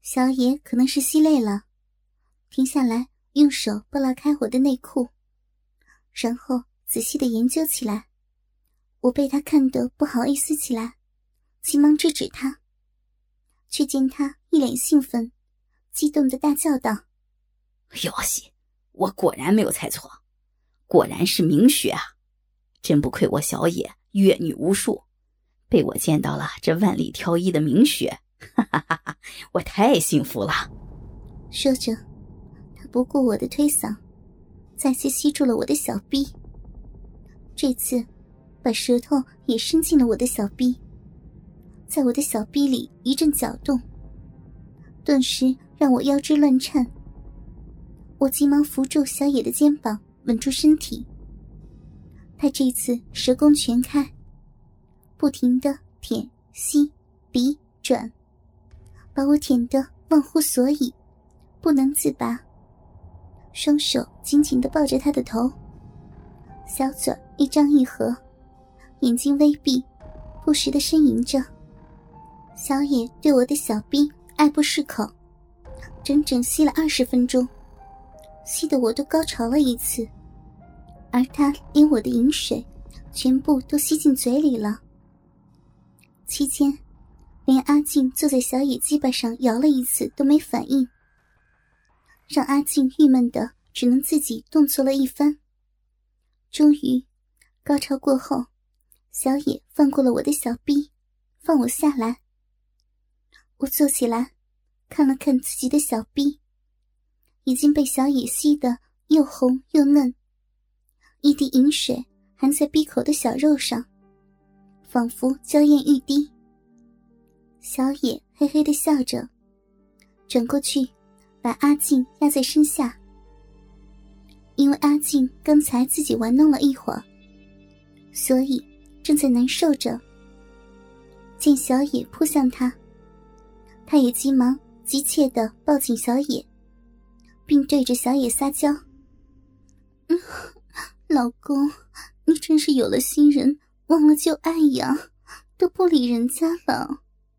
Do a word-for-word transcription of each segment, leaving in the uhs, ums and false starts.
小野可能是吸累了，停下来用手拨拉开我的内裤，然后仔细地研究起来。我被他看得不好意思起来，急忙制止他，却见他一脸兴奋，激动地大叫道： 哟西，我果然没有猜错，果然是明雪啊！真不愧我小野阅女无数，被我见到了这万里挑一的明雪，哈哈哈哈！我太幸福了。 说着，他不顾我的推搡，再次吸住了我的小臂，这次把舌头也伸进了我的小臂，在我的小臂里一阵搅动，顿时让我腰肢乱颤。我急忙扶住小野的肩膀，稳住身体。他这次舌功全开，不停地舔吸比转，把我舔得忘乎所以，不能自拔。双手紧紧地抱着他的头，小嘴一张一合，眼睛微闭，不时地呻吟着。小野对我的小臂爱不释口，整整吸了二十分钟，吸得我都高潮了一次，而他连我的饮水全部都吸进嘴里了。期间连阿静坐在小野鸡巴上摇了一次都没反应，让阿静郁闷的只能自己动作了一番。终于高潮过后，小野放过了我的小臂，放我下来。我坐起来看了看自己的小臂，已经被小野吸得又红又嫩，一滴饮水含在闭口的小肉上，仿佛娇艳欲滴。小野嘿嘿地笑着，转过去把阿静压在身下。因为阿静刚才自己玩弄了一会儿，所以正在难受着。见小野扑向他，他也急忙急切地抱紧小野，并对着小野撒娇：嗯，老公，你真是有了新人忘了旧爱呀，都不理人家了。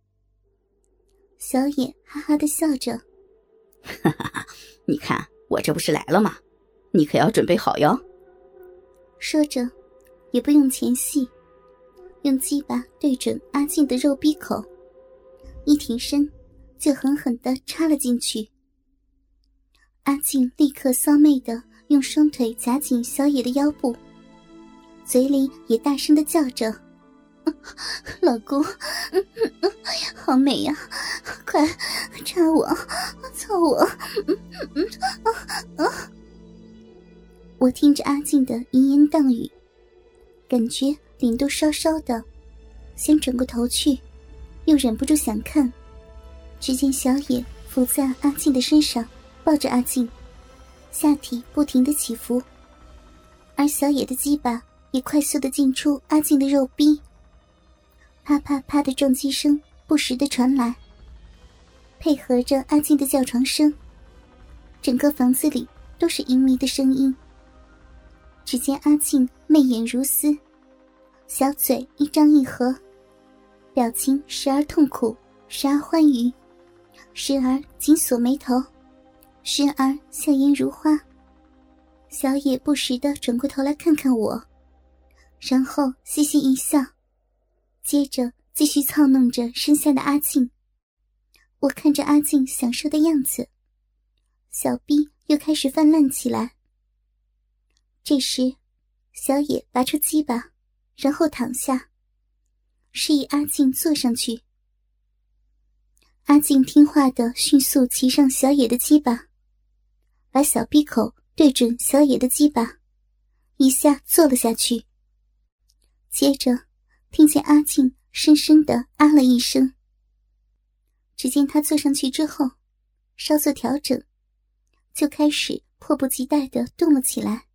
小野哈哈地笑着： 哈哈哈，你看我这不是来了吗？你可要准备好哟。 说着也不用前戏，用鸡巴对准阿静的肉逼口，一挺身就狠狠地插了进去。阿静立刻骚媚地用双腿夹紧小野的腰部，嘴里也大声地叫着：老公，嗯嗯嗯，好美呀，快插我，操我，嗯嗯啊啊！我听着阿静的淫言荡语，感觉脸都烧烧的，先转过头去，又忍不住想看。只见小野伏在阿静的身上，抱着阿静，下体不停地起伏，而小野的鸡巴也快速地进出阿静的肉壁，啪啪啪的撞击声不时地传来，配合着阿静的叫床声，整个房子里都是淫靡的声音。只见阿静媚眼如丝，小嘴一张一合，表情时而痛苦，时而欢愉，时而紧锁眉头，时而笑颜如花。小野不时地转过头来看看我，然后嘻嘻一笑，接着继续操弄着身下的阿静。我看着阿静享受的样子，小臂又开始泛滥起来。这时小野拔出鸡巴，然后躺下，示意阿静坐上去。阿静听话地迅速骑上小野的鸡巴，把小臂口对准小野的鸡巴，一下坐了下去。接着听见阿静深深地啊了一声。只见他坐上去之后，稍作调整，就开始迫不及待地动了起来。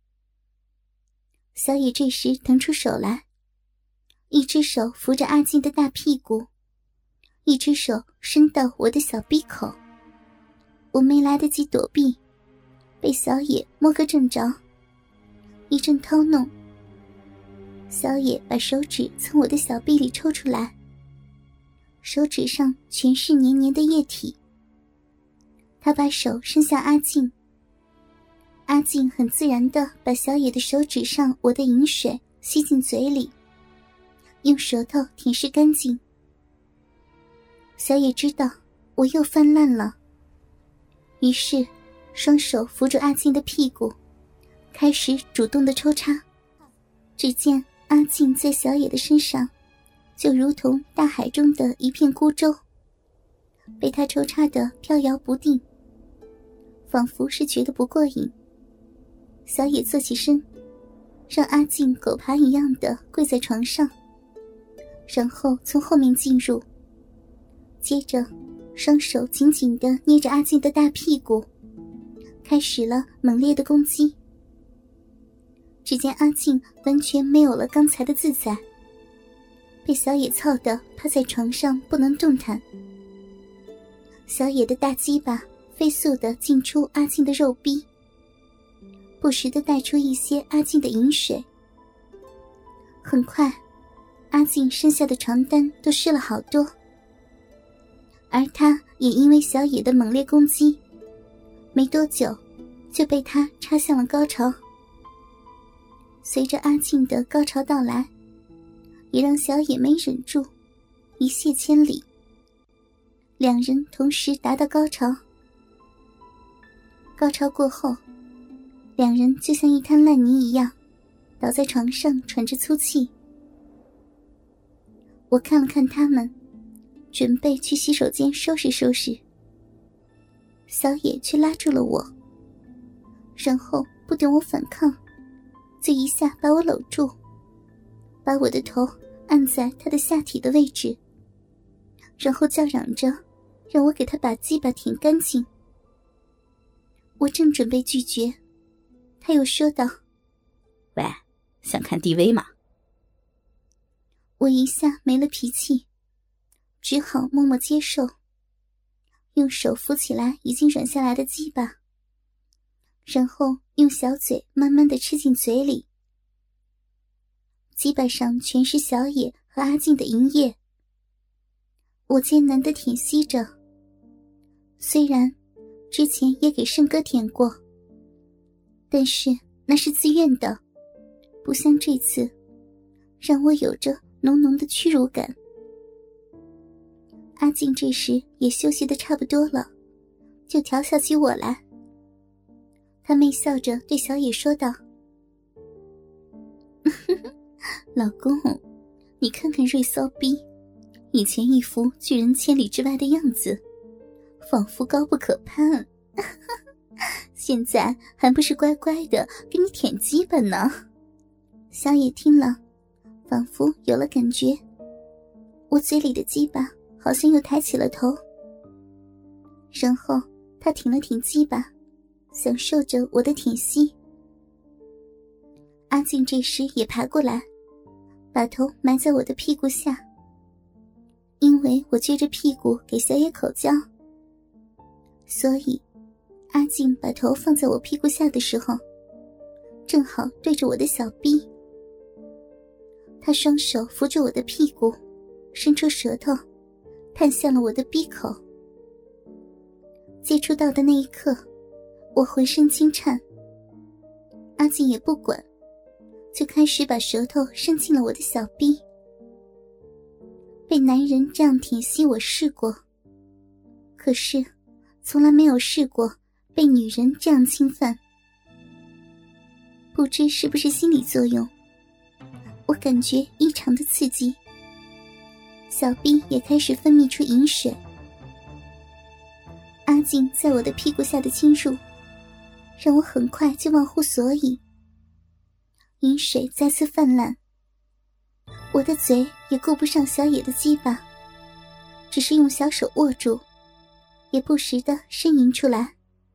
小野这时腾出手来，一只手扶着阿静的大屁股，一只手伸到我的小臂口。我没来得及躲避，被小野摸个正着，一阵掏弄。小野把手指从我的小臂里抽出来，手指上全是黏黏的液体， 他把手伸向阿静，阿静很自然地把小野的手指上我的饮水吸进嘴里，用舌头舔舐干净。小野知道我又泛滥了，于是双手扶住阿静的屁股，开始主动的抽插。只见阿静在小野的身上就如同大海中的一片孤舟，被他抽插得飘摇不定，仿佛是觉得不过瘾。小野坐起身，让阿静狗爬一样的跪在床上，然后从后面进入，接着双手紧紧地捏着阿静的大屁股，开始了猛烈的攻击。只见阿静完全没有了刚才的自在，被小野操得趴在床上不能动弹。小野的大鸡巴飞速地进出阿静的肉壁，不时地带出一些阿静的饮水。很快，阿静身下的床单都湿了好多，而他也因为小野的猛烈攻击，没多久就被他插向了高潮。随着阿静的高潮到来，也让小野没忍住，一泻千里。两人同时达到高潮。高潮过后，两人就像一滩烂泥一样倒在床上喘着粗气。我看了看他们，准备去洗手间收拾收拾，小野却拉住了我，然后不等我反抗，就一下把我搂住，把我的头按在他的下体的位置，然后叫嚷着让我给他把鸡巴舔干净。我正准备拒绝，他又说道： 喂，想看 D V 吗？ 我一下没了脾气，只好默默接受，用手扶起来已经软下来的鸡巴，然后用小嘴慢慢地吃进嘴里。鸡巴上全是小野和阿静的淫液，我艰难地舔吸着。虽然之前也给胜哥舔过，但是那是自愿的，不像这次让我有着浓浓的屈辱感。阿静这时也休息得差不多了，就调笑起我来。他媚笑着对小野说道：老公，你看看瑞骚逼，以前一副拒人千里之外的样子，仿佛高不可攀，现在还不是乖乖的给你舔鸡巴呢。小野听了仿佛有了感觉，我嘴里的鸡巴好像又抬起了头，然后他挺了挺鸡巴，享受着我的舔吸。阿静这时也爬过来，把头埋在我的屁股下，因为我撅着屁股给小野口交，所以阿静把头放在我屁股下的时候，正好对着我的小臂。他双手扶住我的屁股，伸出舌头探向了我的鼻口。接触到的那一刻，我浑身轻颤。阿静也不管，就开始把舌头伸进了我的小臂。被男人这样舔吸我试过，可是从来没有试过被女人这样侵犯。不知是不是心理作用，我感觉异常的刺激，小臂也开始分泌出饮水。阿静在我的屁股下的侵入，让我很快就忘乎所以，饮水再次泛滥。我的嘴也顾不上小野的鸡巴，只是用小手握住，也不时地呻吟出来。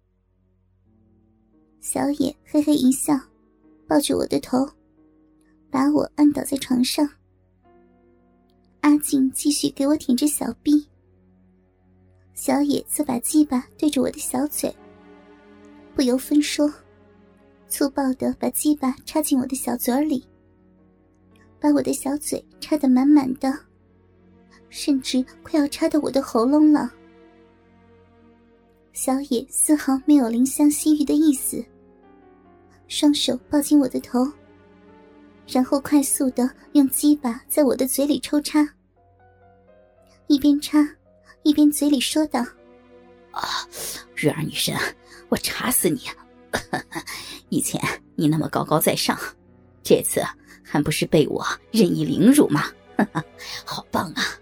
小野嘿嘿一笑，抱住我的头，把我按倒在床上。阿静继续给我舔着小臂，小野则把鸡巴对着我的小嘴，不由分说，粗暴地把鸡巴插进我的小嘴里，把我的小嘴插得满满的，甚至快要插到我的喉咙了。 小野丝毫没有怜香惜玉的意思，双手抱紧我的头，然后快速地用鸡巴在我的嘴里抽插，一边插一边嘴里说道： 啊，月儿女神，我插死你！以前你那么高高在上，这次还不是被我任意凌辱吗？好棒啊！